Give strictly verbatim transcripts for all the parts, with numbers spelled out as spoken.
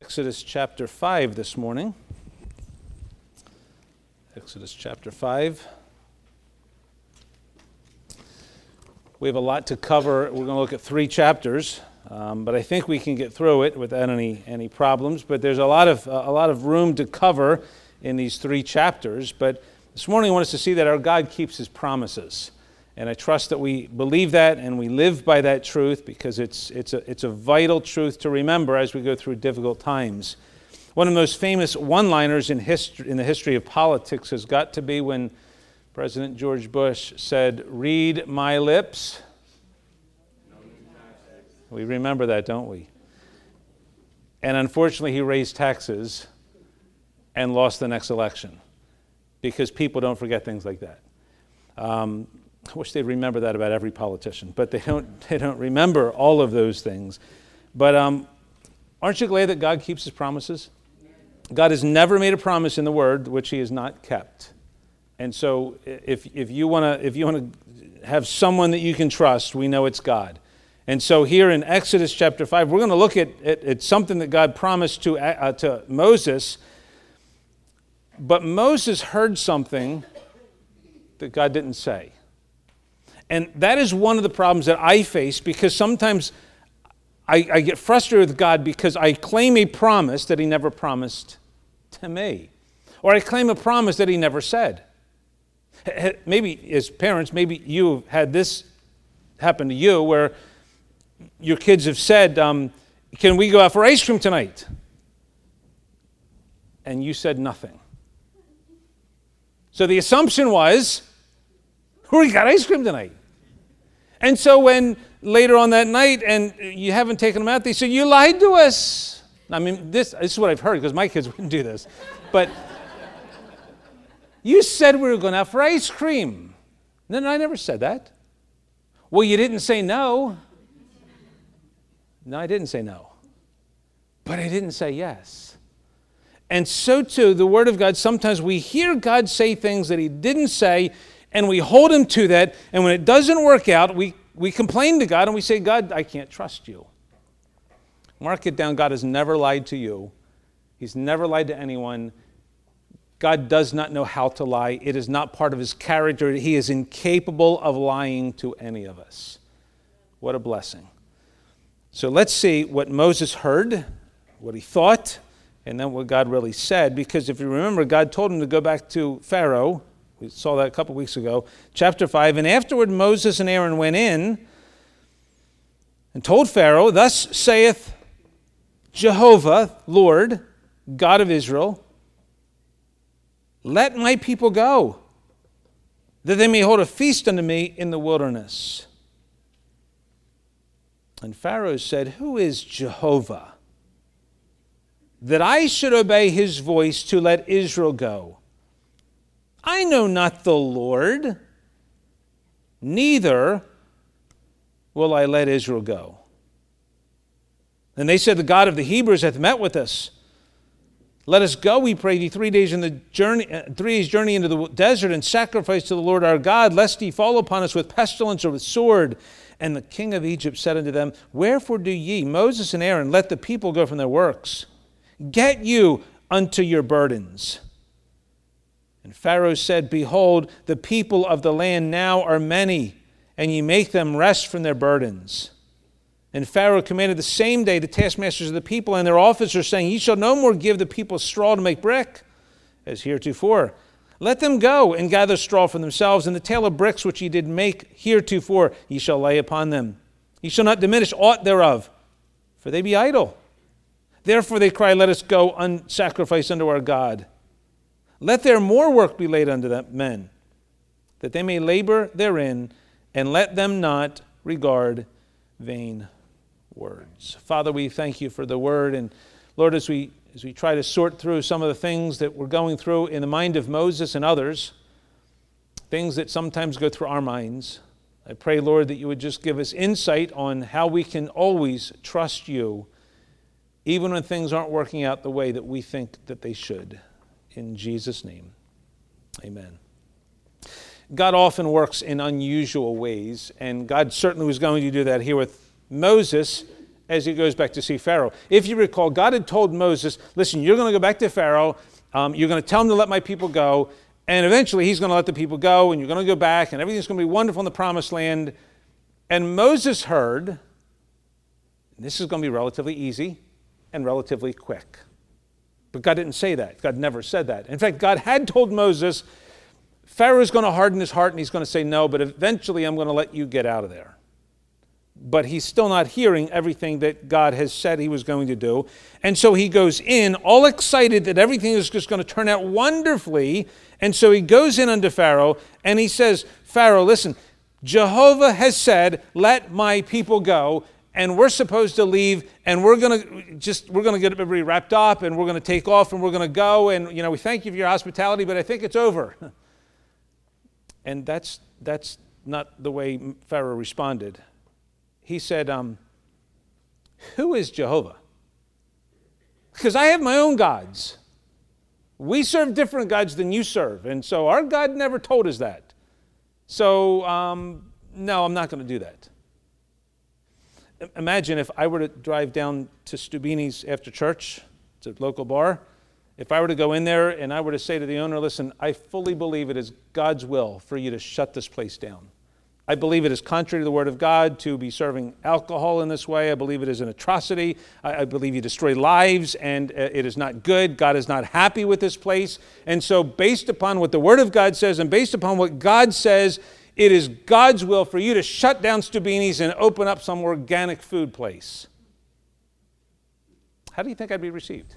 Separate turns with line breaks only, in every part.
Exodus chapter five this morning. Exodus chapter five. We have a lot to cover. We're going to look at three chapters, um, but I think we can get through it without any any problems. But there's a lot of uh, a lot of room to cover in these three chapters. But this morning, I want us to see that our God keeps His promises, and I trust that we believe that and we live by that truth, because it's it's a it's a vital truth to remember as we go through difficult times. One of the most famous one-liners in history in the history of politics has got to be when President George Bush said, "Read my lips." We remember that, don't we? And unfortunately, he raised taxes and lost the next election, because people don't forget things like that. Um, I wish they'd remember that about every politician, but they don't. They don't remember all of those things. But um, aren't you glad that God keeps His promises? God has never made a promise in the Word which He has not kept. And so, if if you want to if you want to have someone that you can trust, we know it's God. And so, here in Exodus chapter five, we're going to look at, at, at something that God promised to uh, to Moses. But Moses heard something that God didn't say. And that is one of the problems that I face, because sometimes I, I get frustrated with God because I claim a promise that He never promised to me. Or I claim a promise that He never said. Maybe as parents, maybe you've had this happen to you where your kids have said, um, can we go out for ice cream tonight? And you said nothing. So the assumption was, we got ice cream tonight. And so when later on that night and you haven't taken them out, they say, you lied to us. I mean, this, this is what I've heard, because my kids wouldn't do this. But you said we were going out for ice cream. No, no, I never said that. Well, you didn't say no. No, I didn't say no. But I didn't say yes. And so too, the Word of God, sometimes we hear God say things that He didn't say, and we hold Him to that, and when it doesn't work out, we, we complain to God, and we say, God, I can't trust you. Mark it down, God has never lied to you. He's never lied to anyone. God does not know how to lie. It is not part of His character. He is incapable of lying to any of us. What a blessing. So let's see what Moses heard, what he thought, and then what God really said. Because if you remember, God told him to go back to Pharaoh. We saw that a couple weeks ago. Chapter five. And afterward Moses and Aaron went in and told Pharaoh, thus saith Jehovah, Lord, God of Israel, let my people go, that they may hold a feast unto me in the wilderness. And Pharaoh said, who is Jehovah, that I should obey His voice to let Israel go? I know not the Lord, neither will I let Israel go. And they said, the God of the Hebrews hath met with us. Let us go, we pray thee, three days in the journey, uh, three days' journey into the desert, and sacrifice to the Lord our God, lest He fall upon us with pestilence or with sword. And the king of Egypt said unto them, wherefore do ye, Moses and Aaron, let the people go from their works? Get you unto your burdens. And Pharaoh said, behold, the people of the land now are many, and ye make them rest from their burdens. And Pharaoh commanded the same day the taskmasters of the people and their officers, saying, ye shall no more give the people straw to make brick, as heretofore. Let them go and gather straw for themselves, and the tale of bricks which ye did make heretofore ye shall lay upon them. Ye shall not diminish aught thereof, for they be idle. Therefore they cry, let us go and sacrifice unto our God. Let their more work be laid unto them men, that they may labor therein, and let them not regard vain words. Father, we thank You for the Word, and Lord, as we as we try to sort through some of the things that we're going through in the mind of Moses and others, things that sometimes go through our minds, I pray, Lord, that You would just give us insight on how we can always trust You, even when things aren't working out the way that we think that they should. In Jesus' name, amen. God often works in unusual ways, and God certainly was going to do that here with Moses as he goes back to see Pharaoh. If you recall, God had told Moses, listen, you're going to go back to Pharaoh. Um, you're going to tell him to let my people go. And eventually he's going to let the people go, and you're going to go back, and everything's going to be wonderful in the promised land. And Moses heard, this is going to be relatively easy and relatively quick. But God didn't say that. God never said that. In fact, God had told Moses, Pharaoh's going to harden his heart and he's going to say no, but eventually I'm going to let you get out of there. But he's still not hearing everything that God has said he was going to do. And so he goes in all excited that everything is just going to turn out wonderfully. And so he goes in unto Pharaoh and he says, Pharaoh, listen, Jehovah has said, let my people go. And we're supposed to leave, and we're going to just, we're going to get everybody wrapped up, and we're going to take off, and we're going to go, and, you know, we thank you for your hospitality, but I think it's over. And that's that's not the way Pharaoh responded. He said, um, who is Jehovah? Because I have my own gods. We serve different gods than you serve, and so our God never told us that. So, um, no, I'm not going to do that. Imagine if I were to drive down to Stubini's after church, it's a local bar. If I were to go in there and I were to say to the owner, listen, I fully believe it is God's will for you to shut this place down. I believe it is contrary to the word of God to be serving alcohol in this way. I believe it is an atrocity. I, I believe you destroy lives, and uh, it is not good. God is not happy with this place. And so based upon what the word of God says and based upon what God says, it is God's will for you to shut down Stubini's and open up some organic food place. How do you think I'd be received?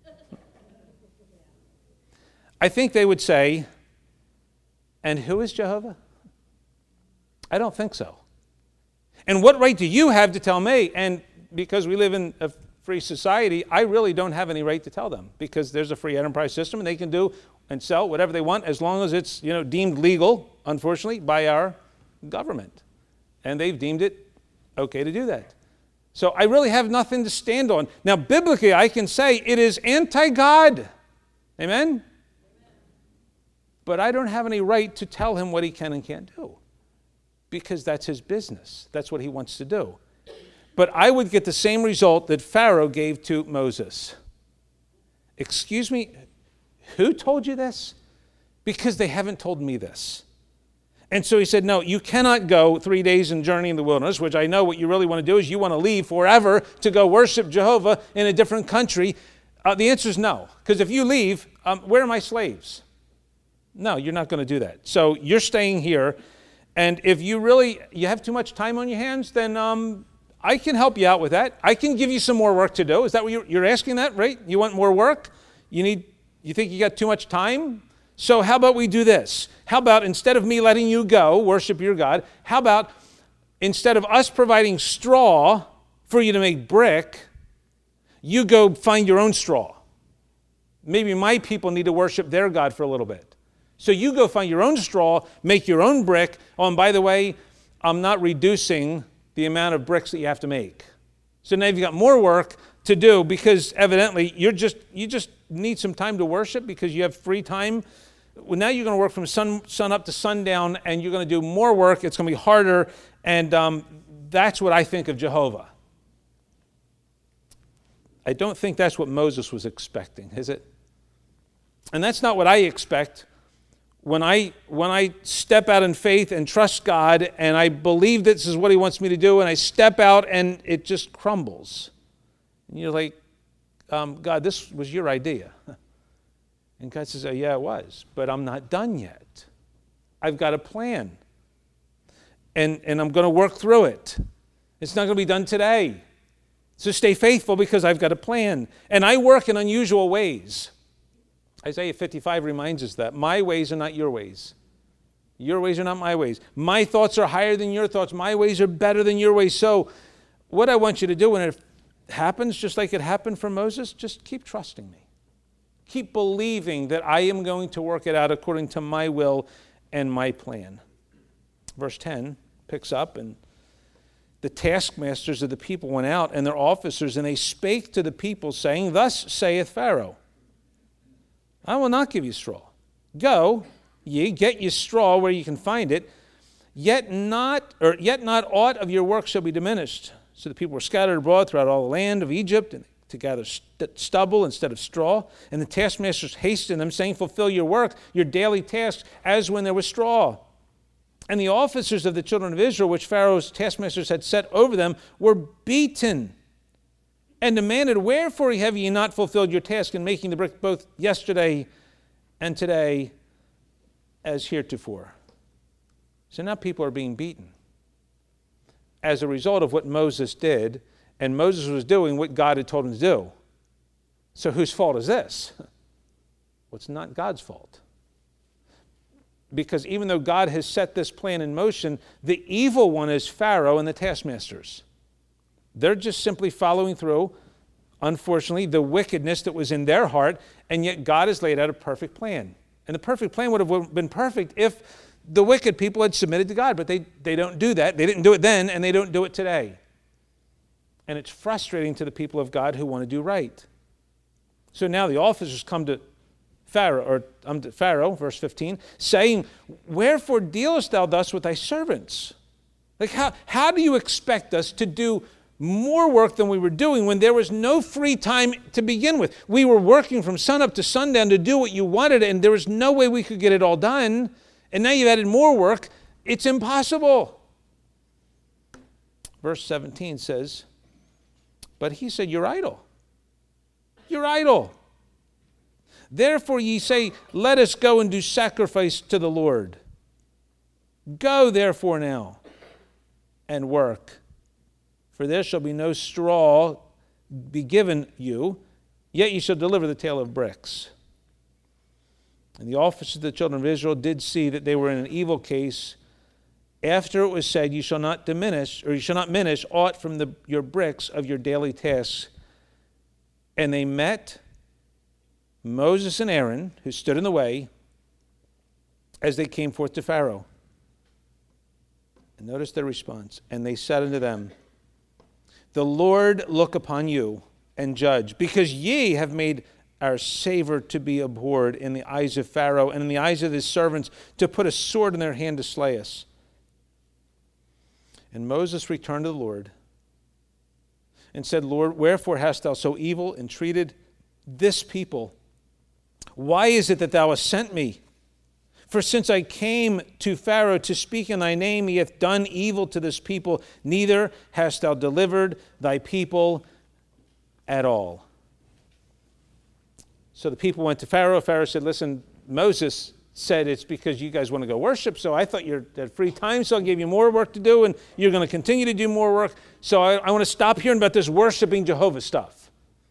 I think they would say, and who is Jehovah? I don't think so. And what right do you have to tell me? And because we live in a free society, I really don't have any right to tell them, because there's a free enterprise system and they can do and sell whatever they want as long as it's, you know, deemed legal, unfortunately, by our government. And they've deemed it okay to do that. So I really have nothing to stand on. Now, biblically, I can say it is anti-God. Amen? But I don't have any right to tell him what he can and can't do, because that's his business. That's what he wants to do. But I would get the same result that Pharaoh gave to Moses. Excuse me, who told you this? Because they haven't told me this. And so he said, no, you cannot go three days and journey in the wilderness, which I know what you really want to do is you want to leave forever to go worship Jehovah in a different country. Uh, the answer is no, because if you leave, um, where are my slaves? No, you're not going to do that. So you're staying here. And if you really, you have too much time on your hands, then um, I can help you out with that. I can give you some more work to do. Is that what you're, you're asking that, right? You want more work? You need, you think you got too much time? So how about we do this? How about instead of me letting you go, worship your God, how about instead of us providing straw for you to make brick, you go find your own straw. Maybe my people need to worship their God for a little bit. So you go find your own straw, make your own brick. Oh, and by the way, I'm not reducing the amount of bricks that you have to make. So now you've got more work to do, because evidently you're just you just need some time to worship because you have free time. Well, now you're going to work from sun, sun up to sundown, and you're going to do more work. It's going to be harder, and um, that's what I think of Jehovah. I don't think that's what Moses was expecting, is it? And that's not what I expect. When I when I step out in faith and trust God and I believe this is what he wants me to do, and I step out and it just crumbles. And you're like, um, God, this was your idea. And God says, oh, yeah, it was, but I'm not done yet. I've got a plan. And, and I'm going to work through it. It's not going to be done today. So stay faithful because I've got a plan. And I work in unusual ways. Isaiah fifty-five reminds us that. My ways are not your ways. Your ways are not my ways. My thoughts are higher than your thoughts. My ways are better than your ways. So what I want you to do when it happens, just like it happened for Moses, just keep trusting me. Keep believing that I am going to work it out according to my will and my plan. Verse ten picks up, and the taskmasters of the people went out and their officers, and they spake to the people, saying, thus saith Pharaoh, I will not give you straw. Go, ye, get you straw where you can find it, yet not, or yet not aught of your work shall be diminished. So the people were scattered abroad throughout all the land of Egypt and to gather st- stubble instead of straw. And the taskmasters hastened them, saying, fulfill your work, your daily tasks, as when there was straw. And the officers of the children of Israel, which Pharaoh's taskmasters had set over them, were beaten and demanded, wherefore have ye not fulfilled your task in making the brick both yesterday and today as heretofore? So now people are being beaten as a result of what Moses did, and Moses was doing what God had told him to do. So whose fault is this? Well, it's not God's fault. Because even though God has set this plan in motion, the evil one is Pharaoh and the taskmasters. They're just simply following through, unfortunately, the wickedness that was in their heart, and yet God has laid out a perfect plan. And the perfect plan would have been perfect if the wicked people had submitted to God, but they, they don't do that. They didn't do it then, and they don't do it today. And it's frustrating to the people of God who want to do right. So now the officers come to Pharaoh, or um, to Pharaoh, verse fifteen, saying, wherefore dealest thou thus with thy servants? Like how, how do you expect us to do more work than we were doing when there was no free time to begin with? We were working from sunup to sundown to do what you wanted, and there was no way we could get it all done. And now you've added more work. It's impossible. Verse seventeen says, but he said, you're idle. You're idle. Therefore ye say, let us go and do sacrifice to the Lord. Go therefore now and work, for there shall be no straw be given you, yet ye shall deliver the tale of bricks. And the officers of the children of Israel did see that they were in an evil case, after it was said, you shall not diminish, or you shall not minish aught from the, your bricks of your daily tasks. And they met Moses and Aaron, who stood in the way, as they came forth to Pharaoh. And notice their response. And they said unto them, the Lord look upon you and judge, because ye have made our savor to be abhorred in the eyes of Pharaoh and in the eyes of his servants, to put a sword in their hand to slay us. And Moses returned to the Lord and said, Lord, wherefore hast thou so evil entreated this people? Why is it that thou hast sent me? For since I came to Pharaoh to speak in thy name, he hath done evil to this people, neither hast thou delivered thy people at all. So the people went to Pharaoh. Pharaoh said, listen, Moses said it's because you guys want to go worship, so I thought you had free time, so I'll give you more work to do, and you're going to continue to do more work, so I, I want to stop hearing about this worshiping Jehovah stuff.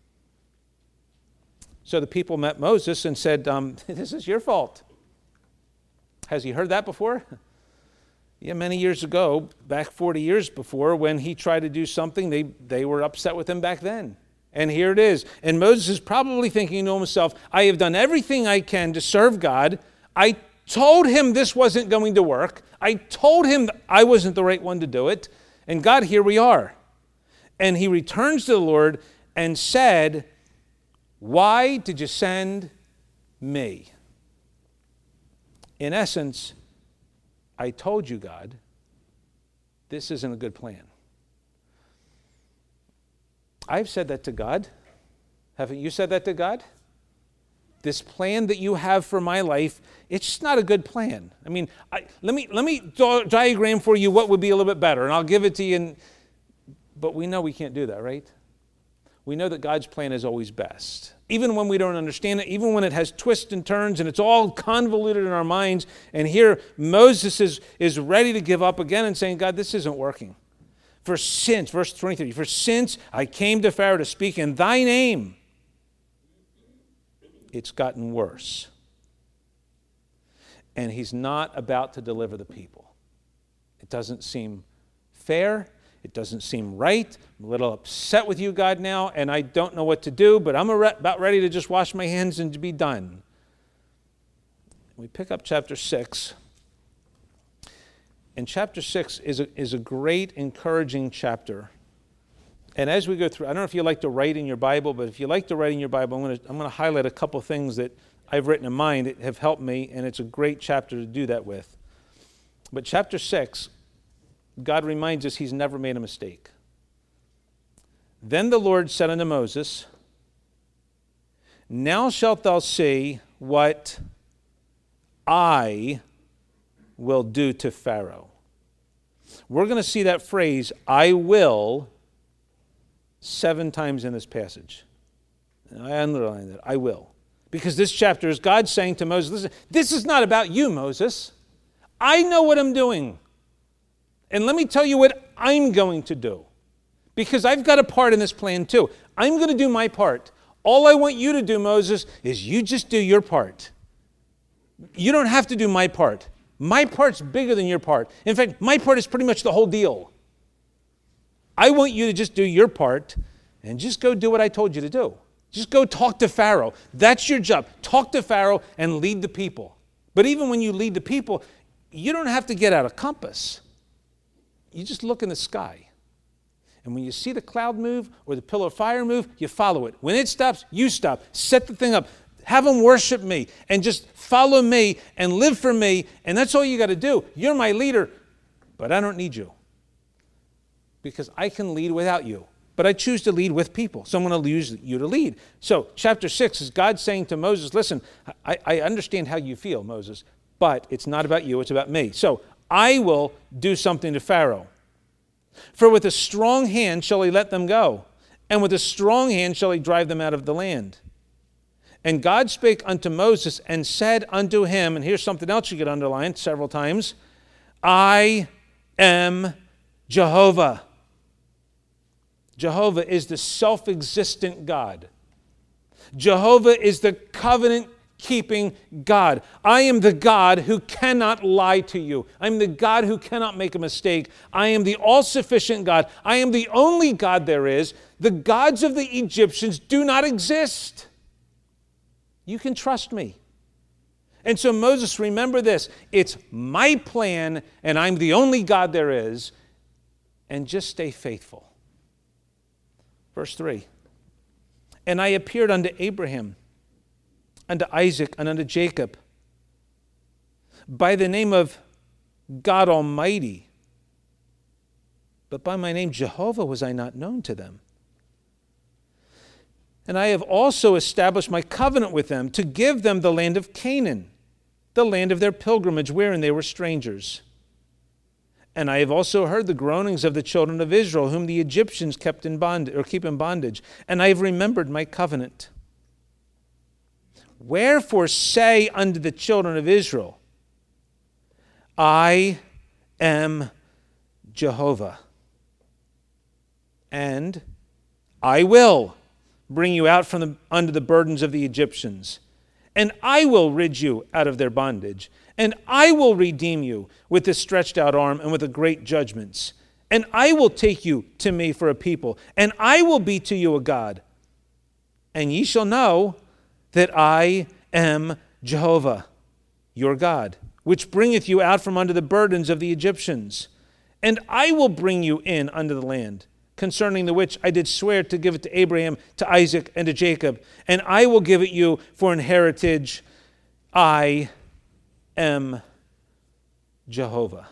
So the people met Moses and said, um, this is your fault. Has he heard that before? Yeah, many years ago, back forty years before, when he tried to do something, they, they were upset with him back then. And here it is. And Moses is probably thinking to himself, I have done everything I can to serve God. I told him this wasn't going to work. I told him I wasn't the right one to do it. And God, here we are. And he returns to the Lord and said, why did you send me? In essence, I told you, God, this isn't a good plan. I've said that to God. Haven't you said that to God? This plan that you have for my life, it's just not a good plan. I mean, I, let me let me draw, diagram for you what would be a little bit better, and I'll give it to you. And, but we know we can't do that, right? We know that God's plan is always best. Even when we don't understand it, even when it has twists and turns and it's all convoluted in our minds. And here Moses is, is ready to give up again and saying, God, this isn't working. For since, verse twenty-three, for since I came to Pharaoh to speak in thy name, it's gotten worse. And he's not about to deliver the people. It doesn't seem fair. It doesn't seem right. I'm a little upset with you, God, now, and I don't know what to do, but I'm about ready to just wash my hands and to be done. We pick up chapter six. And chapter six is a, is a great, encouraging chapter. And as we go through, I don't know if you like to write in your Bible, but if you like to write in your Bible, I'm going to I'm going to highlight a couple things that I've written in mine that have helped me, and it's a great chapter to do that with. But chapter six, God reminds us he's never made a mistake. Then the Lord said unto Moses, Now shalt thou see what I will do to Pharaoh. We're going to see that phrase, I will, seven times in this passage. And I underline that, I will. Because this chapter is God saying to Moses, listen, this is not about you, Moses. I know what I'm doing. And let me tell you what I'm going to do. Because I've got a part in this plan too. I'm going to do my part. All I want you to do, Moses, is you just do your part. You don't have to do my part. My part's bigger than your part. In fact, my part is pretty much the whole deal. I want you to just do your part and just go do what I told you to do. Just go talk to Pharaoh. That's your job. Talk to Pharaoh and lead the people. But even when you lead the people, you don't have to get out a compass. You just look in the sky. And when you see the cloud move or the pillar of fire move, you follow it. When it stops, you stop. Set the thing up. Have them worship me and just follow me and live for me. And that's all you got to do. You're my leader, but I don't need you. Because I can lead without you. But I choose to lead with people. So I'm going to use you to lead. So chapter six is God saying to Moses, listen, I, I understand how you feel, Moses, but it's not about you, it's about me. So I will do something to Pharaoh. For with a strong hand shall he let them go, and with a strong hand shall he drive them out of the land. And God spake unto Moses and said unto him, and here's something else you get underlined several times, I am Jehovah. Jehovah is the self-existent God. Jehovah is the covenant-keeping God. I am the God who cannot lie to you. I'm the God who cannot make a mistake. I am the all-sufficient God. I am the only God there is. The gods of the Egyptians do not exist. You can trust me. And so Moses, remember this. It's my plan, and I'm the only God there is. And just stay faithful. Verse three, and I appeared unto Abraham, unto Isaac, and unto Jacob by the name of God Almighty, but by my name Jehovah was I not known to them. And I have also established my covenant with them to give them the land of Canaan, the land of their pilgrimage, wherein they were strangers. And I have also heard the groanings of the children of Israel, whom the Egyptians kept in bondage, or keep in bondage. And I have remembered my covenant. Wherefore say unto the children of Israel, I am Jehovah, and I will bring you out from the, under the burdens of the Egyptians, and I will rid you out of their bondage. And I will redeem you with a stretched out arm and with a great judgments. And I will take you to me for a people. And I will be to you a God. And ye shall know that I am Jehovah, your God, which bringeth you out from under the burdens of the Egyptians. And I will bring you in unto the land, concerning the which I did swear to give it to Abraham, to Isaac, and to Jacob. And I will give it you for an heritage. I am Jehovah.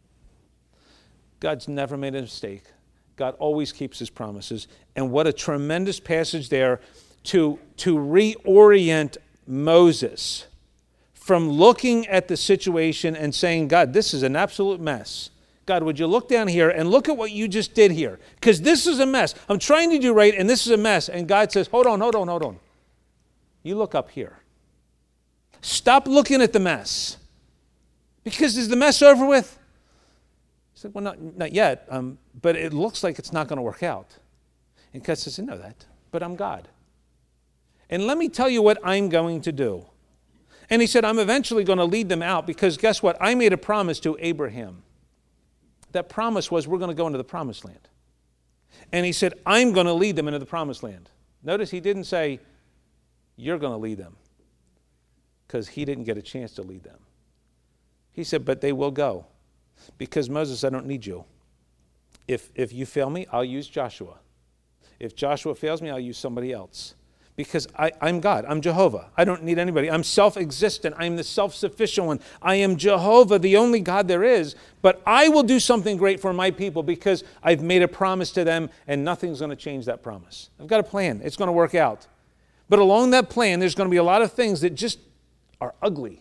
God's never made a mistake. God always keeps his promises. And what a tremendous passage there to, to reorient Moses from looking at the situation and saying, God, this is an absolute mess. God, would you look down here and look at what you just did here? Because this is a mess. I'm trying to do right, and this is a mess. And God says, hold on, hold on, hold on. You look up here. Stop looking at the mess. Because is the mess over with? He said, well, not, not yet, um, but it looks like it's not going to work out. And God says, I know that, but I'm God. And let me tell you what I'm going to do. And he said, I'm eventually going to lead them out because guess what? I made a promise to Abraham. That promise was we're going to go into the promised land. And he said, I'm going to lead them into the promised land. Notice he didn't say, you're going to lead them. Because he didn't get a chance to lead them. He said, but they will go. Because Moses, I don't need you. If, if you fail me, I'll use Joshua. If Joshua fails me, I'll use somebody else. Because I, I'm God. I'm Jehovah. I don't need anybody. I'm self-existent. I'm the self-sufficient one. I am Jehovah, the only God there is. But I will do something great for my people because I've made a promise to them, and nothing's going to change that promise. I've got a plan. It's going to work out. But along that plan, there's going to be a lot of things that just are ugly.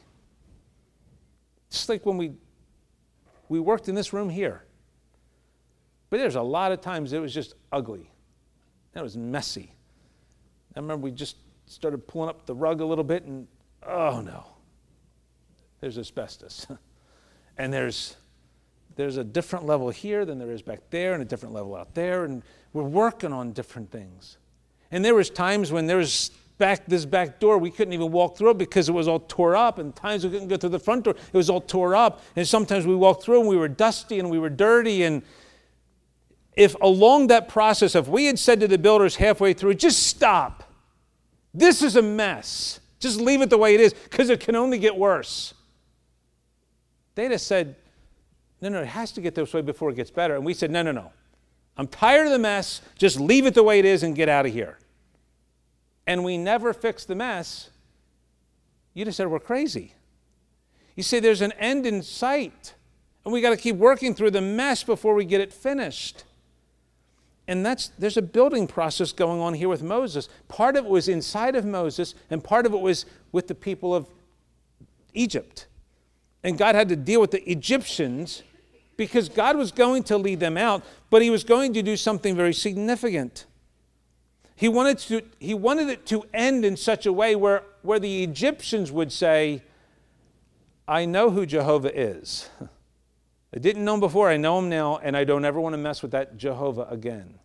Just like when we we worked in this room here. But there's a lot of times it was just ugly. It was messy. I remember we just started pulling up the rug a little bit and, oh no, there's asbestos. And there's there's a different level here than there is back there, and a different level out there, and we're working on different things. And there was times when there was back this back door, we couldn't even walk through it because it was all tore up, and times we couldn't go through the front door, it was all tore up, and sometimes we walked through and we were dusty and we were dirty. And if along that process, if we had said to the builders halfway through, just stop. This is a mess. Just leave it the way it is because it can only get worse. They'd have said, no, no, it has to get this way before it gets better. And we said, no, no, no. I'm tired of the mess. Just leave it the way it is and get out of here. And we never fixed the mess. You just said we're crazy. You say there's an end in sight. And we got to keep working through the mess before we get it finished. And that's there's a building process going on here with Moses. Part of it was inside of Moses, and part of it was with the people of Egypt. And God had to deal with the Egyptians because God was going to lead them out, but he was going to do something very significant. He wanted to he wanted it to end in such a way where, where the Egyptians would say, I know who Jehovah is. I didn't know him before, I know him now, and I don't ever want to mess with that Jehovah again.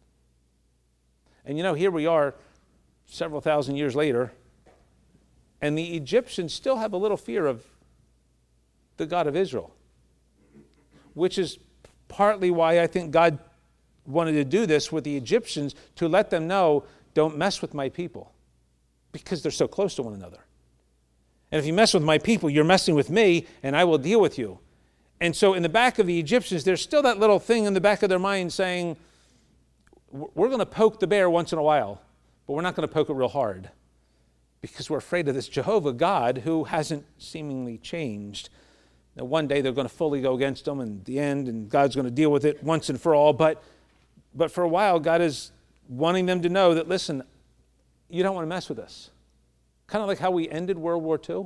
And you know, here we are several thousand years later, and the Egyptians still have a little fear of the God of Israel, which is partly why I think God wanted to do this with the Egyptians, to let them know, don't mess with my people, because they're so close to one another. And if you mess with my people, you're messing with me, and I will deal with you. And so in the back of the Egyptians, there's still that little thing in the back of their mind saying, we're going to poke the bear once in a while, but we're not going to poke it real hard because we're afraid of this Jehovah God who hasn't seemingly changed. Now, one day they're going to fully go against them in the end, and God's going to deal with it once and for all. But, but for a while, God is wanting them to know that, listen, you don't want to mess with us. Kind of like how we ended World War Two.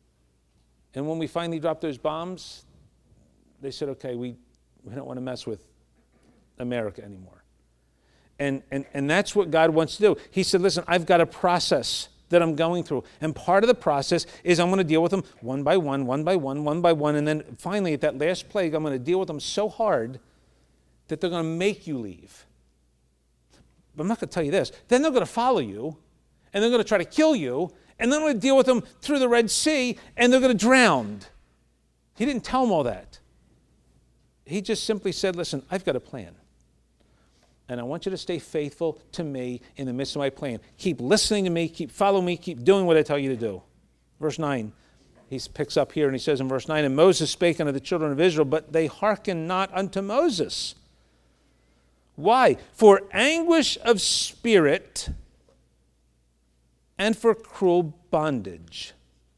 And when we finally dropped those bombs, they said, okay, we, we don't want to mess with America anymore. And, and, and that's what God wants to do. He said, listen, I've got a process that I'm going through. And part of the process is I'm going to deal with them one by one, one by one, one by one. And then finally, at that last plague, I'm going to deal with them so hard that they're going to make you leave. But I'm not going to tell you this. Then they're going to follow you, and they're going to try to kill you, and then I'm going to deal with them through the Red Sea, and they're going to drown. He didn't tell them all that. He just simply said, listen, I've got a plan. And I want you to stay faithful to me in the midst of my plan. Keep listening to me, keep following me, keep doing what I tell you to do. Verse nine, he picks up here and he says in verse nine, and Moses spake unto the children of Israel, but they hearkened not unto Moses. Why? For anguish of spirit and for cruel bondage.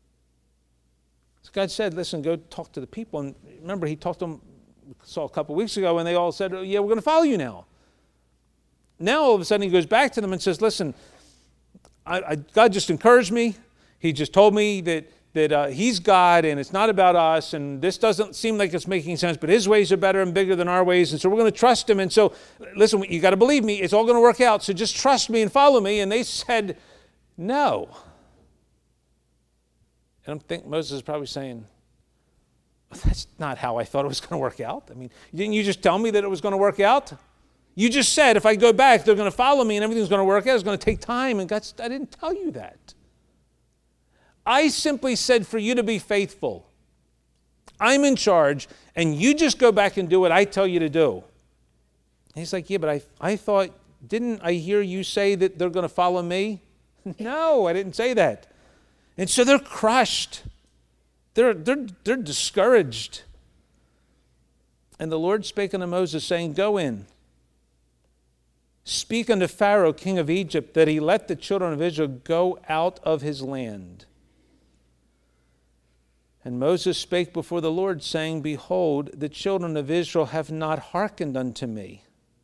So God said, listen, go talk to the people. And remember, he talked to them, saw a couple weeks ago, and they all said, oh, yeah, we're going to follow you now. Now, all of a sudden, he goes back to them and says, listen, I, I, God just encouraged me. He just told me that, that uh, he's God, and it's not about us, and this doesn't seem like it's making sense, but his ways are better and bigger than our ways, and so we're going to trust him. And so, listen, you got to believe me. It's all going to work out, so just trust me and follow me. And they said, no. And I think Moses is probably saying, that's not how I thought it was going to work out. I mean, didn't you just tell me that it was going to work out? You just said if I go back, they're going to follow me and everything's going to work out. It's going to take time. And God said, I didn't tell you that. I simply said for you to be faithful. I'm in charge, and you just go back and do what I tell you to do. And he's like, yeah, but I, I thought, didn't I hear you say that they're going to follow me? No, I didn't say that. And so they're crushed. They're, they're, they're discouraged. And the Lord spake unto Moses, saying, go in. speak unto Pharaoh, king of Egypt, that he let the children of Israel go out of his land. And Moses spake before the Lord, saying, Behold, the children of Israel have not hearkened unto me.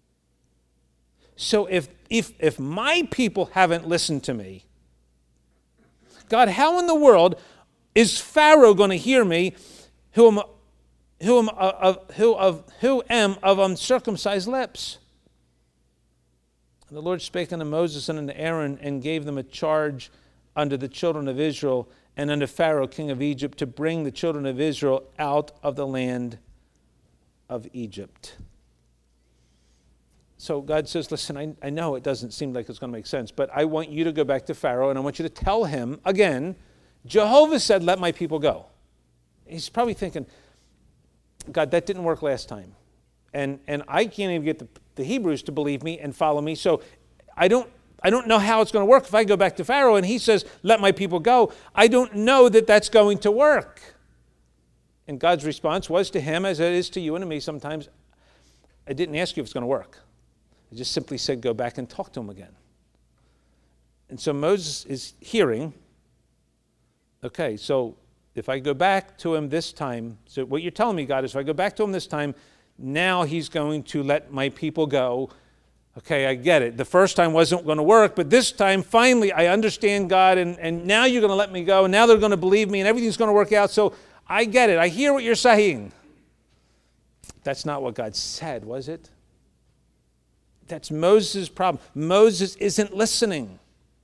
So if, if, if my people haven't listened to me, God, how in the world is Pharaoh going to hear me, who am, who am, of, who of, who am of uncircumcised lips? And the Lord spake unto Moses and unto Aaron, and gave them a charge unto the children of Israel, and unto Pharaoh, king of Egypt, to bring the children of Israel out of the land of Egypt. So God says, listen, I, I know it doesn't seem like it's going to make sense, but I want you to go back to Pharaoh, and I want you to tell him, again, Jehovah said, let my people go. He's probably thinking, God, that didn't work last time. And and I can't even get the, the Hebrews to believe me and follow me, so I don't I don't know how it's going to work. If I go back to Pharaoh and he says, let my people go, I don't know that that's going to work. And God's response was to him, as it is to you and to me sometimes, I didn't ask you if it's going to work. I just simply said, go back and talk to him again. And so Moses is hearing, okay, so if I go back to him this time, so what you're telling me, God, is if I go back to him this time, now he's going to let my people go. Okay, I get it. The first time wasn't going to work, but this time, finally, I understand God, and, and now you're going to let me go, and now they're going to believe me, and everything's going to work out, so I get it. I hear what you're saying. That's not what God said, was it? That's Moses' problem. Moses isn't listening.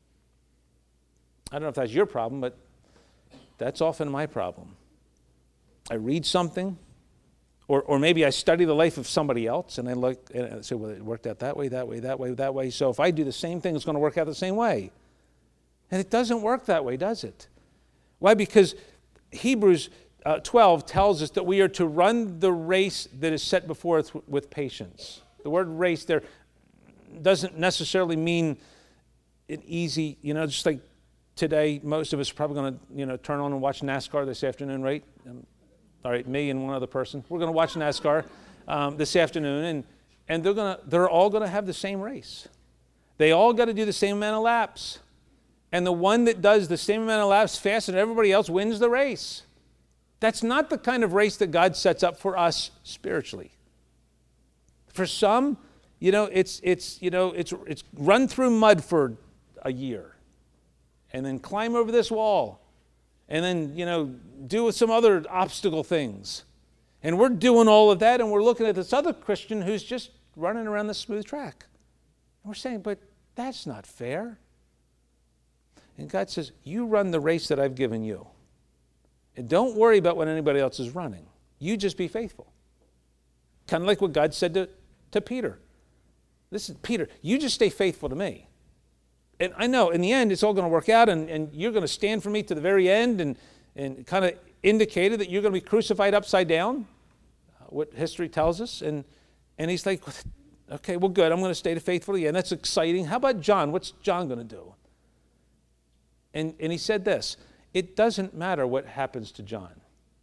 I don't know if that's your problem, but that's often my problem. I read something, or or maybe I study the life of somebody else, and I look and I say, well, it worked out that way, that way, that way, that way. So if I do the same thing, it's going to work out the same way. And it doesn't work that way, does it? Why? Because Hebrews uh, twelve tells us that we are to run the race that is set before us with patience. The word race there doesn't necessarily mean an easy, you know, just like today, most of us are probably going to, you know, turn on and watch NASCAR this afternoon, right? Um, all right, me and one other person. We're going to watch NASCAR um, this afternoon, and and they're going to, they're all going to have the same race. They all got to do the same amount of laps, and the one that does the same amount of laps faster than everybody else wins the race. That's not the kind of race that God sets up for us spiritually. For some, you know, it's it's you know it's it's run through mud for a year, and then climb over this wall, and then, you know, do some other obstacle things. And we're doing all of that, and we're looking at this other Christian who's just running around the smooth track. And we're saying, but that's not fair. And God says, you run the race that I've given you. And don't worry about what anybody else is running. You just be faithful. Kind of like what God said to, to Peter. Listen, Peter, you just stay faithful to me. And I know in the end it's all going to work out, and, and you're going to stand for me to the very end, and, and kind of indicated that you're going to be crucified upside down, uh, what history tells us. And and he's like, okay, well, good. I'm going to stay faithful to you. And that's exciting. How about John? What's John going to do? And, and he said this, it doesn't matter what happens to John.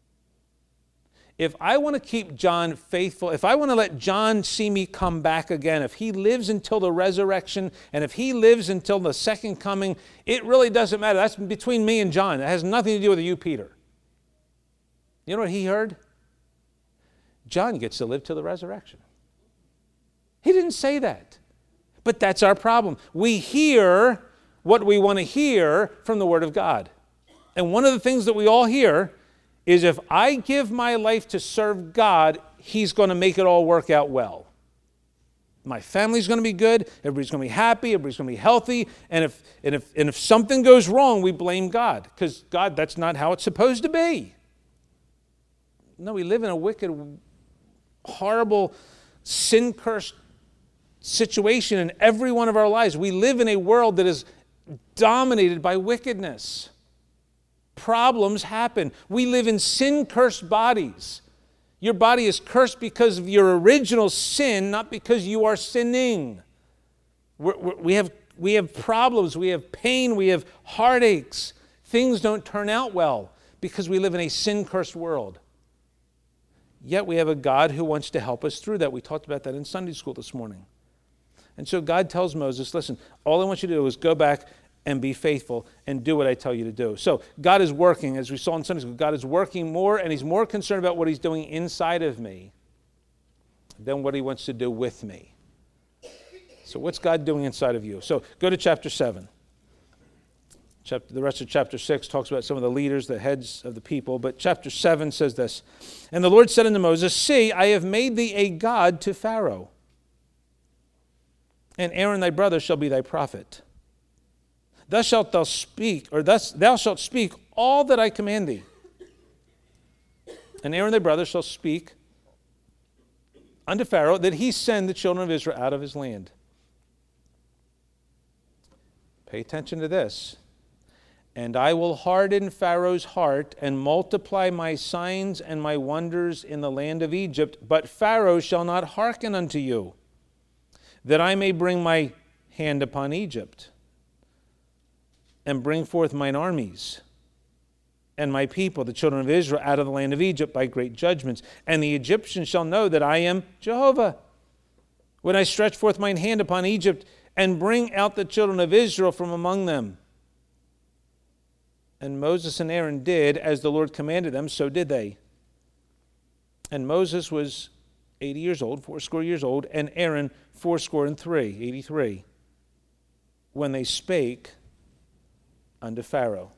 If I want to keep John faithful, if I want to let John see me come back again, if he lives until the resurrection, and if he lives until the second coming, it really doesn't matter. That's between me and John. It has nothing to do with you, Peter. You know what he heard? John gets to live till the resurrection. He didn't say that. But that's our problem. We hear what we want to hear from the Word of God. And one of the things that we all hear is if I give my life to serve God, He's going to make it all work out well. My family's going to be good, everybody's going to be happy, everybody's going to be healthy, and if and if and if something goes wrong, we blame God, because God, that's not how it's supposed to be. No, we live in a wicked, horrible, sin-cursed situation in every one of our lives. We live in a world that is dominated by wickedness. Problems happen. We live in sin-cursed bodies. Your body is cursed because of your original sin, not because you are sinning. We're, we're, we have, we have problems, we have pain, we have heartaches. Things don't turn out well because we live in a sin-cursed world. Yet we have a God who wants to help us through that. We talked about that in Sunday school this morning. And so God tells Moses, listen, all I want you to do is go back and be faithful and do what I tell you to do. So God is working, as we saw in Sunday school, God is working more, and he's more concerned about what he's doing inside of me than what he wants to do with me. So what's God doing inside of you? So go to chapter seven. Chapter, the rest of chapter six talks about some of the leaders, the heads of the people, but chapter seven says this, "And the Lord said unto Moses, See, I have made thee a god to Pharaoh, and Aaron thy brother shall be thy prophet. Thus shalt thou speak, or thus thou shalt speak all that I command thee. And Aaron thy brother shall speak unto Pharaoh, that he send the children of Israel out of his land." Pay attention to this. "And I will harden Pharaoh's heart, and multiply my signs and my wonders in the land of Egypt, but Pharaoh shall not hearken unto you, that I may bring my hand upon Egypt, and bring forth mine armies and my people, the children of Israel, out of the land of Egypt by great judgments. And the Egyptians shall know that I am Jehovah, when I stretch forth mine hand upon Egypt, and bring out the children of Israel from among them." And Moses and Aaron did as the Lord commanded them, so did they. And Moses was eighty years old, fourscore years old, and Aaron fourscore and three, eighty-three, when they spake unto Pharaoh.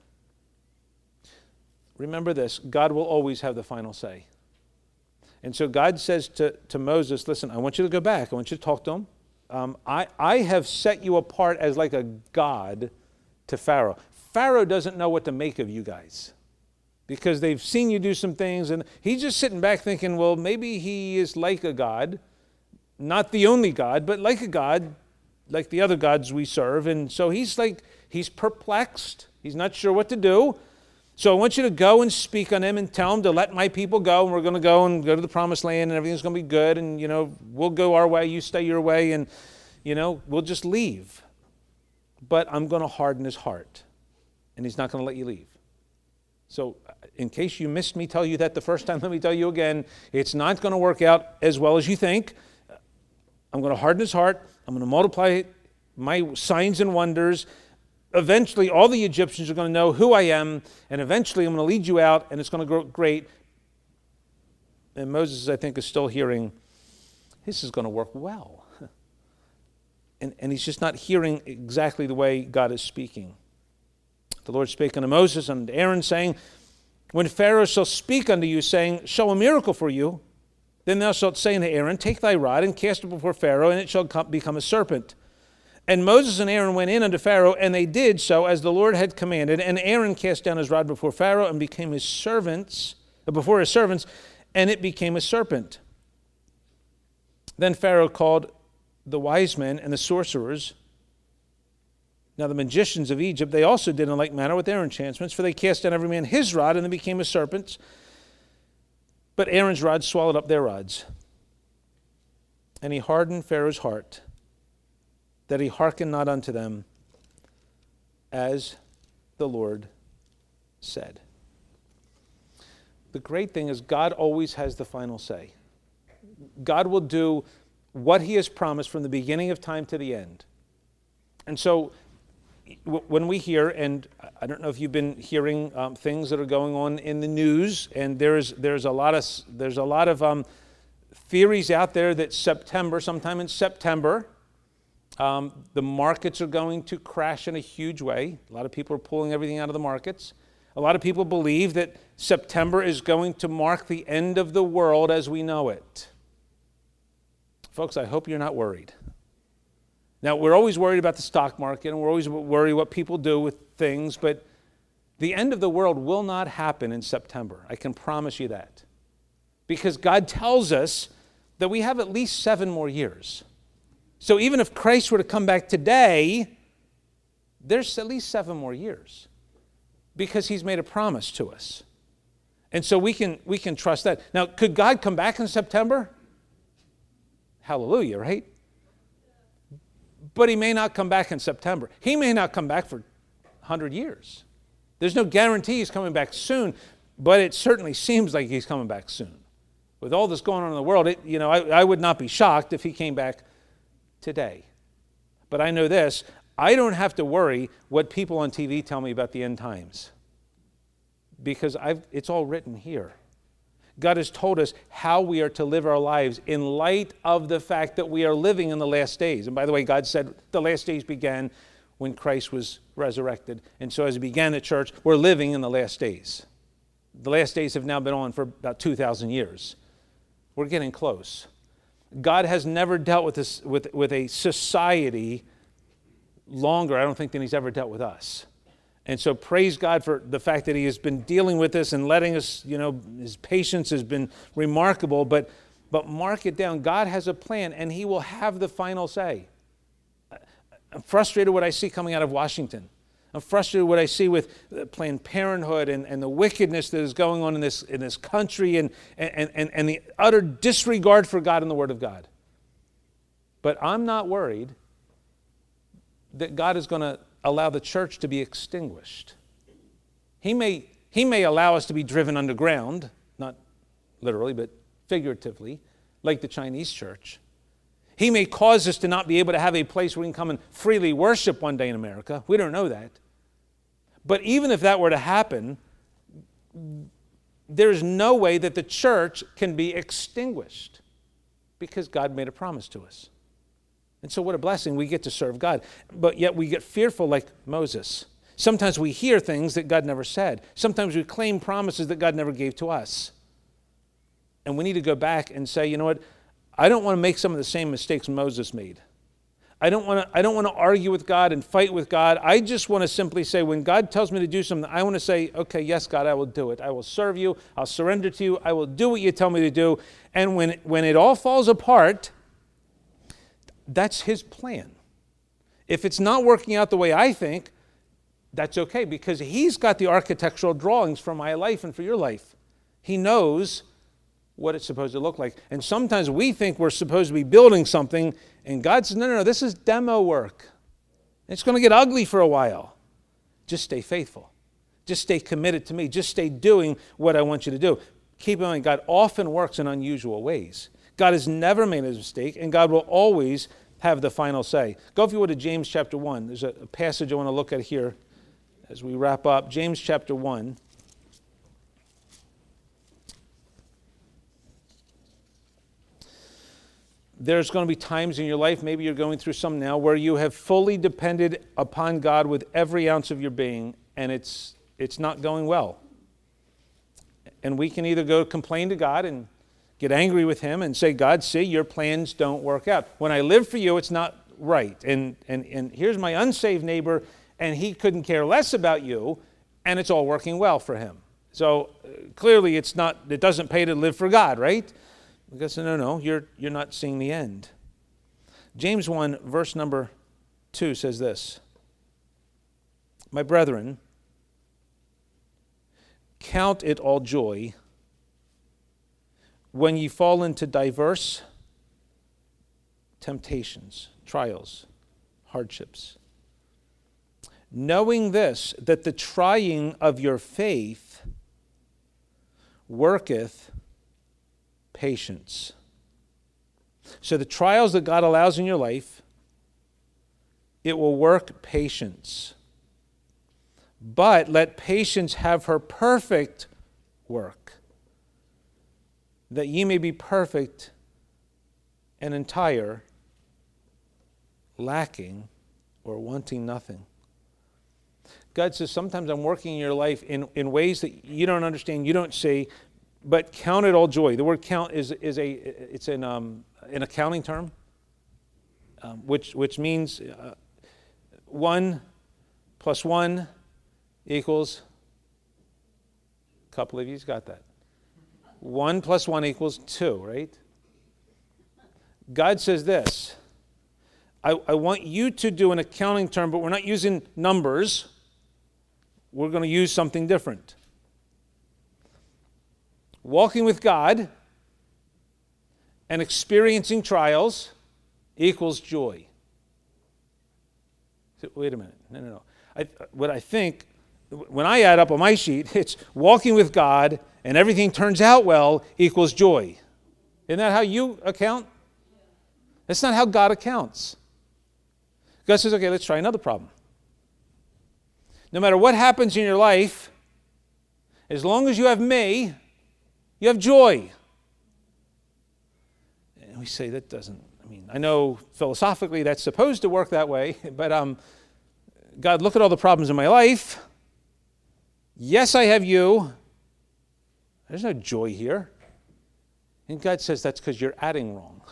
Remember this, God will always have the final say. And so God says to, to Moses, listen, I want you to go back. I want you to talk to him. Um, I, I have set you apart as like a god to Pharaoh. Pharaoh doesn't know what to make of you guys, because they've seen you do some things, and he's just sitting back thinking, well, maybe he is like a god, not the only God, but like a god, like the other gods we serve. And so he's like, he's perplexed. He's not sure what to do. So I want you to go and speak on him and tell him to let my people go, and we're going to go and go to the promised land, and everything's going to be good, and, you know, we'll go our way, you stay your way, and, you know, we'll just leave. But I'm going to harden his heart, and he's not going to let you leave. So in case you missed me tell you that the first time, let me tell you again, it's not going to work out as well as you think. I'm going to harden his heart. I'm going to multiply my signs and wonders. Eventually, all the Egyptians are going to know who I am, and eventually I'm going to lead you out, and it's going to grow great. And Moses, I think, is still hearing, this is going to work well. And, and he's just not hearing exactly the way God is speaking. The Lord spake unto Moses and unto Aaron, saying, When Pharaoh shall speak unto you, saying, Show a miracle for you, then thou shalt say unto Aaron, Take thy rod, and cast it before Pharaoh, and it shall become a serpent. And Moses and Aaron went in unto Pharaoh, and they did so as the Lord had commanded. And Aaron cast down his rod before Pharaoh, and became his servants, before his servants, and it became a serpent. Then Pharaoh called the wise men and the sorcerers. Now the magicians of Egypt, they also did in like manner with their enchantments, for they cast down every man his rod, and they became a serpent. But Aaron's rod swallowed up their rods. And he hardened Pharaoh's heart, that he hearkened not unto them, as the Lord said. The great thing is God always has the final say. God will do what he has promised from the beginning of time to the end. And so when we hear, and I don't know if you've been hearing um, things that are going on in the news, and there's there's a lot of there's a lot of um, theories out there that September, sometime in September, Um, the markets are going to crash in a huge way. A lot of people are pulling everything out of the markets. A lot of people believe that September is going to mark the end of the world as we know it. Folks, I hope you're not worried. Now, we're always worried about the stock market, and we're always worried what people do with things, but the end of the world will not happen in September. I can promise you that. Because God tells us that we have at least seven more years. So even if Christ were to come back today, there's at least seven more years, because he's made a promise to us. And so we can we can trust that. Now, could God come back in September? Hallelujah, right? But he may not come back in September. He may not come back for one hundred years. There's no guarantee he's coming back soon, but it certainly seems like he's coming back soon. With all this going on in the world, it, you know, I, I would not be shocked if he came back today. But I know this, I don't have to worry what people on T V tell me about the end times, because I've, it's all written here. God has told us how we are to live our lives in light of the fact that we are living in the last days. And by the way, God said the last days began when Christ was resurrected. And so as it began at church, we're living in the last days. The last days have now been on for about two thousand years. We're getting close. God has never dealt with this with, with a society longer, I don't think, than he's ever dealt with us. And so praise God for the fact that he has been dealing with this and letting us, you know, his patience has been remarkable. But, but mark it down, God has a plan and he will have the final say. I'm frustrated what I see coming out of Washington. I'm frustrated what I see with Planned Parenthood and, and the wickedness that is going on in this, in this country and, and, and, and the utter disregard for God and the Word of God. But I'm not worried that God is going to allow the church to be extinguished. He may, he may allow us to be driven underground, not literally, but figuratively, like the Chinese church. He may cause us to not be able to have a place where we can come and freely worship one day in America. We don't know that. But even if that were to happen, there's no way that the church can be extinguished because God made a promise to us. And so what a blessing, we get to serve God. But yet we get fearful like Moses. Sometimes we hear things that God never said. Sometimes we claim promises that God never gave to us. And we need to go back and say, you know what, I don't want to make some of the same mistakes Moses made. I don't want to I don't want to argue with God and fight with God. I just want to simply say, when God tells me to do something, I want to say, okay, yes, God, I will do it. I will serve you. I'll surrender to you. I will do what you tell me to do. And when, when it all falls apart, that's his plan. If it's not working out the way I think, that's okay, because he's got the architectural drawings for my life and for your life. He knows what it's supposed to look like. And sometimes we think we're supposed to be building something, and God says, no, no, no, this is demo work. It's going to get ugly for a while. Just stay faithful. Just stay committed to me. Just stay doing what I want you to do. Keep in mind, God often works in unusual ways. God has never made a mistake, and God will always have the final say. Go, if you would, to James chapter one. There's a passage I want to look at here as we wrap up. James chapter one. There's going to be times in your life, maybe you're going through some now, where you have fully depended upon God with every ounce of your being, and it's it's not going well. And we can either go complain to God and get angry with him and say, God, see, your plans don't work out. When I live for you, it's not right. And, and, and here's my unsaved neighbor, and he couldn't care less about you, and it's all working well for him. So uh, clearly it's not, it doesn't pay to live for God, right? Because no, no, you're, you're not seeing the end. James one, verse number two says this: My brethren, count it all joy when ye fall into diverse temptations, trials, hardships, knowing this, that the trying of your faith worketh patience. So the trials that God allows in your life, it will work patience. But let patience have her perfect work, that ye may be perfect and entire, lacking or wanting nothing. God says, sometimes I'm working in your life in, in ways that you don't understand, you don't see, but count it all joy. The word count is is a it's an um, an accounting term, um, which which means uh, one plus one equals. A couple of you's got that. One plus one equals two, right? God says this: I, I want you to do an accounting term, but we're not using numbers. We're going to use something different. Walking with God and experiencing trials equals joy. So, wait a minute. No, no, no. I, what I think, when I add up on my sheet, it's walking with God and everything turns out well equals joy. Isn't that how you account? That's not how God accounts. God says, okay, let's try another problem. No matter what happens in your life, as long as you have me, you have joy. And we say that doesn't, I mean, I know philosophically that's supposed to work that way, but um, God, look at all the problems in my life. Yes, I have you. There's no joy here. And God says that's because you're adding wrong.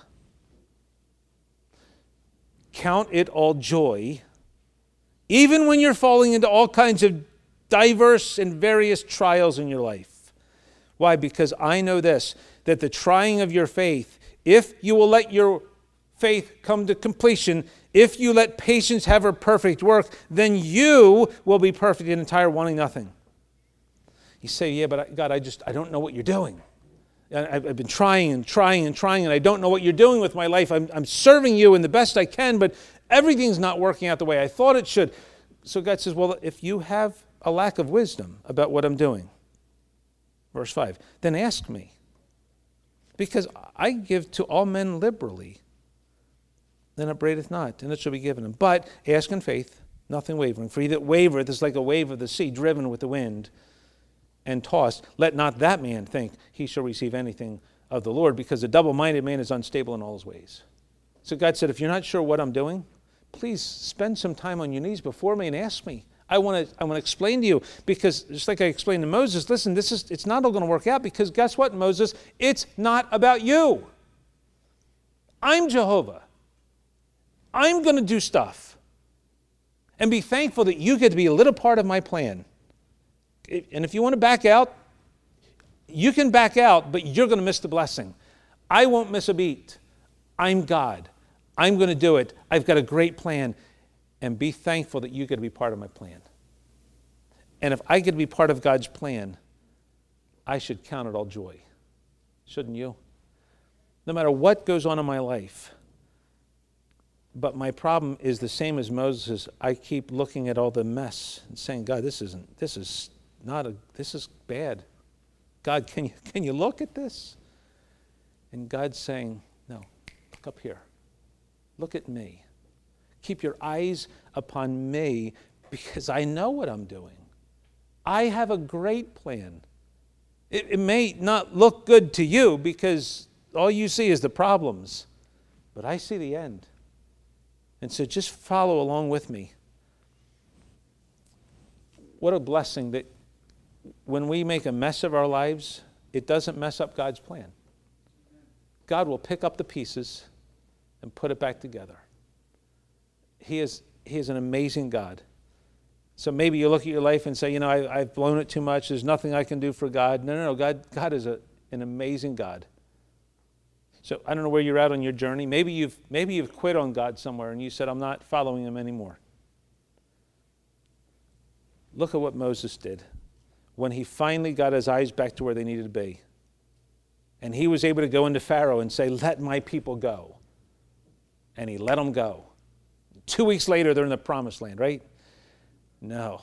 Count it all joy, even when you're falling into all kinds of diverse and various trials in your life. Why? Because I know this, that the trying of your faith, if you will let your faith come to completion, if you let patience have her perfect work, then you will be perfect and entire, wanting nothing. You say, yeah, but I, God, I just, I don't know what you're doing. I've, I've been trying and trying and trying, and I don't know what you're doing with my life. I'm, I'm serving you in the best I can, but everything's not working out the way I thought it should. So God says, well, if you have a lack of wisdom about what I'm doing, verse five, then ask me. Because I give to all men liberally, then upbraideth not, and it shall be given him. But ask in faith, nothing wavering. For he that wavereth is like a wave of the sea, driven with the wind and tossed. Let not that man think he shall receive anything of the Lord, because a double-minded man is unstable in all his ways. So God said, if you're not sure what I'm doing, please spend some time on your knees before me and ask me. I want to I want to explain to you, because just like I explained to Moses, listen, this is it's not all going to work out, because guess what, Moses? It's not about you. I'm Jehovah. I'm going to do stuff. And be thankful that you get to be a little part of my plan. And if you want to back out, you can back out, but you're going to miss the blessing. I won't miss a beat. I'm God. I'm going to do it. I've got a great plan. And be thankful that you get to be part of my plan. And if I get to be part of God's plan, I should count it all joy. Shouldn't you? No matter what goes on in my life. But my problem is the same as Moses. I keep looking at all the mess and saying, God, this isn't, this is not a, this is bad. God, can you, can you look at this? And God's saying, no, look up here. Look at me. Keep your eyes upon me, because I know what I'm doing. I have a great plan. It, it may not look good to you because all you see is the problems, but I see the end. And so just follow along with me. What a blessing that when we make a mess of our lives, it doesn't mess up God's plan. God will pick up the pieces and put it back together. He is, he is an amazing God. So maybe you look at your life and say, you know, I, I've blown it too much. There's nothing I can do for God. No, no, no. God, God is a, an amazing God. So I don't know where you're at on your journey. Maybe you've, maybe you've quit on God somewhere and you said, I'm not following him anymore. Look at what Moses did when he finally got his eyes back to where they needed to be. And he was able to go into Pharaoh and say, let my people go. And he let them go. Two weeks later, they're in the promised land, right? No.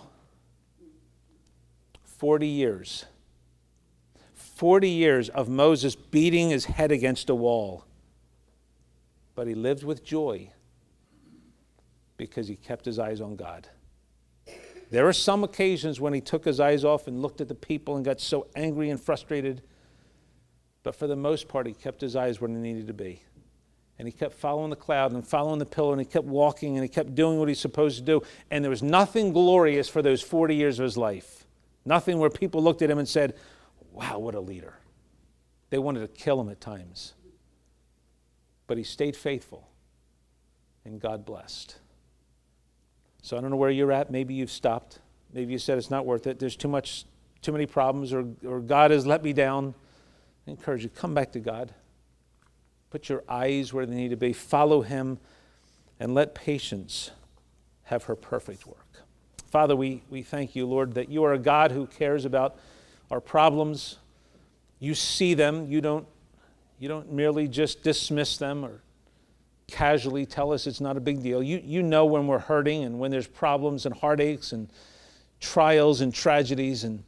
Forty years. Forty years of Moses beating his head against a wall. But he lived with joy because he kept his eyes on God. There are some occasions when he took his eyes off and looked at the people and got so angry and frustrated. But for the most part, he kept his eyes where they needed to be. And he kept following the cloud and following the pillar, and he kept walking, and he kept doing what he's supposed to do. And there was nothing glorious for those forty years of his life. Nothing where people looked at him and said, wow, what a leader. They wanted to kill him at times. But he stayed faithful, and God blessed. So I don't know where you're at. Maybe you've stopped. Maybe you said it's not worth it. There's too much, too many problems, or, or God has let me down. I encourage you, come back to God. Put your eyes where they need to be. Follow him, and let patience have her perfect work. Father, we, we thank you, Lord, that you are a God who cares about our problems. You see them. You don't, you don't merely just dismiss them or casually tell us it's not a big deal. You, you know when we're hurting and when there's problems and heartaches and trials and tragedies. And,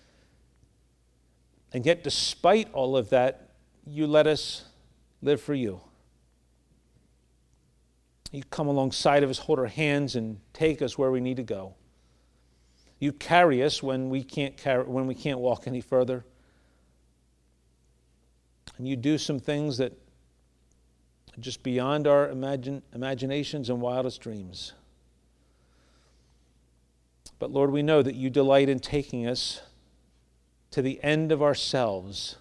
and yet, despite all of that, you let us live for you. You come alongside of us, hold our hands, and take us where we need to go. You carry us when we can't carry, when we can't walk any further. And you do some things that are just beyond our imagine, imaginations and wildest dreams. But Lord, we know that you delight in taking us to the end of ourselves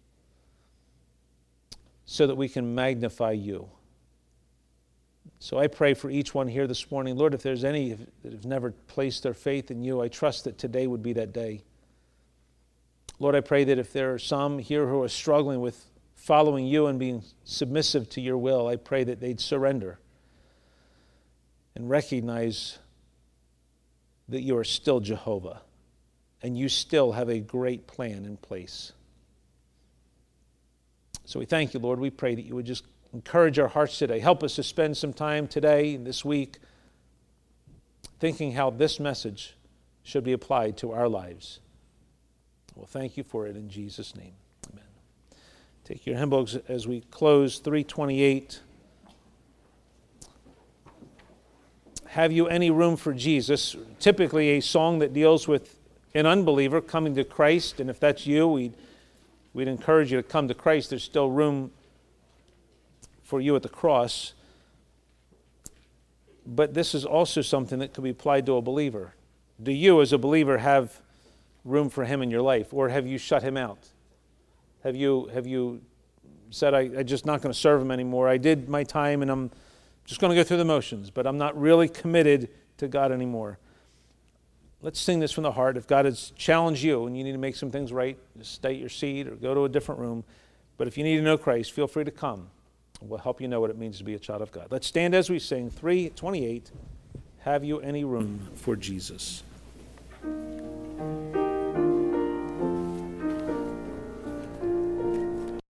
so that we can magnify you. So I pray for each one here this morning. Lord, if there's any that have never placed their faith in you, I trust that today would be that day. Lord, I pray that if there are some here who are struggling with following you and being submissive to your will, I pray that they'd surrender and recognize that you are still Jehovah and you still have a great plan in place. So we thank you, Lord. We pray that you would just encourage our hearts today. Help us to spend some time today and this week thinking how this message should be applied to our lives. Well, thank you for it in Jesus' name. Amen. Take your hymn books as we close three twenty-eight. Have you any room for Jesus? Typically a song that deals with an unbeliever coming to Christ, and if that's you, we'd, we'd encourage you to come to Christ. There's still room for you at the cross. But this is also something that could be applied to a believer. Do you, as a believer, have room for him in your life, or have you shut him out? Have you have you said, I, I'm just not going to serve him anymore. I did my time and I'm just going to go through the motions, but I'm not really committed to God anymore. Let's sing this from the heart. If God has challenged you and you need to make some things right, just stay at your seat or go to a different room. But if you need to know Christ, feel free to come. We'll help you know what it means to be a child of God. Let's stand as we sing three twenty-eight. Have you any room for Jesus?